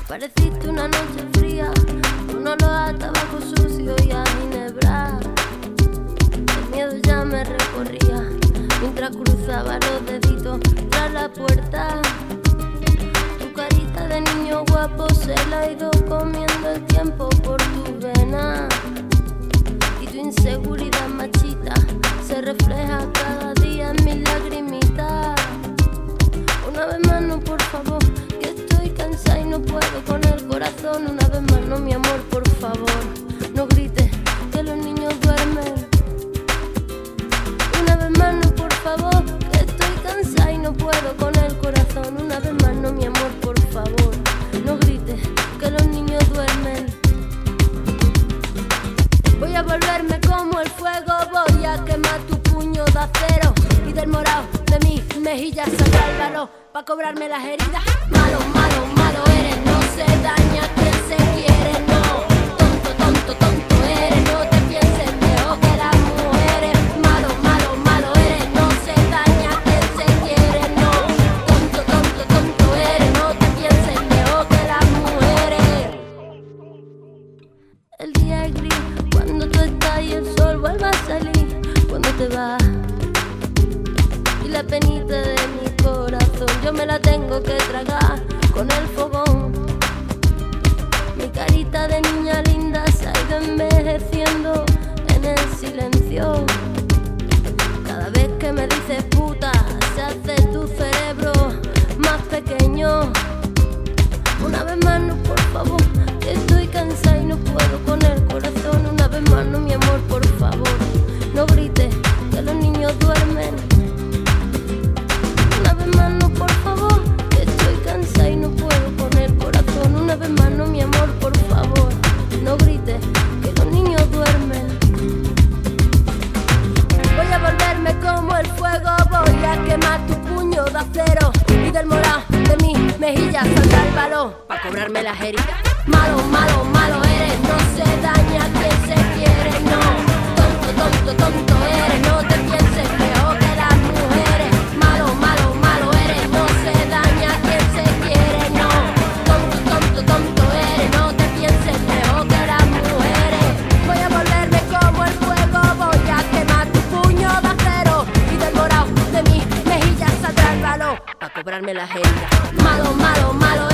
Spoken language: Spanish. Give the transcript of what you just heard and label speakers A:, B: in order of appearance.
A: Pareciste una noche fría, un olor a tabaco sucio y a ginebra. El miedo ya me recorría mientras cruzaba los deditos tras la puerta. Tu carita de niño guapo se la ha ido comiendo el tiempo por tu vena. Y tu inseguridad machita se refleja cada día en mis lagrimitas. Una vez más no, por favor, que estoy cansada y no puedo con el corazón. Una vez más no, mi amor, por favor, no grites que los niños duermen. Una vez más no, por favor, que estoy cansada y no puedo con el corazón. Una vez más no, mi amor, por favor, no grites que los niños duermen. Voy a volverme como el fuego, voy a quemar tu puño de acero y del morado de mis mejillas saldrá el valor pa' cobrarme las heridas. Malo, malo, malo eres, no se daña quien se quiere, no. Tonto, tonto, tonto eres, no te pienses mejor que las mujeres. Malo, malo, malo eres, no se daña quien se quiere, no. Tonto, tonto, tonto eres, no te pienses mejor que las mujeres. El día es gris cuando tú estás y el sol vuelve a salir cuando te vas. Y la penita de mi corazón yo me la tengo que tragar con el fogón. Mi carita de niña linda se ha ido envejeciendo en el silencio. Cada vez que me dices puta se hace tu cerebro más pequeño. Una vez más no, por favor, que estoy cansada y no puedo con el corazón. Una vez más no, mi amor, por favor, no grites que los niños duermen. Una vez más no, por favor, que estoy cansada y no puedo con el corazón. Una vez más no, mi amor, por favor, no grites que los niños duermen. Voy a volverme como el fuego, voy a quemar tu puño de acero y del morado de mis mejillas saldrá el valor pa' cobrarme las heridas. Malo, malo, malo eres, no se daña quien se quiere, no. Tonto, tonto, tonto eres, no te pienses mejor que las mujeres. Malo, malo, malo eres, no se daña quien se quiere, no. Tonto, tonto, tonto eres, no te pienses mejor que las mujeres. Voy a volverme como el fuego, voy a quemar tu puño de acero y del morado de mis mejillas saldrá el valor pa' cobrarme las heridas. Malo, malo, malo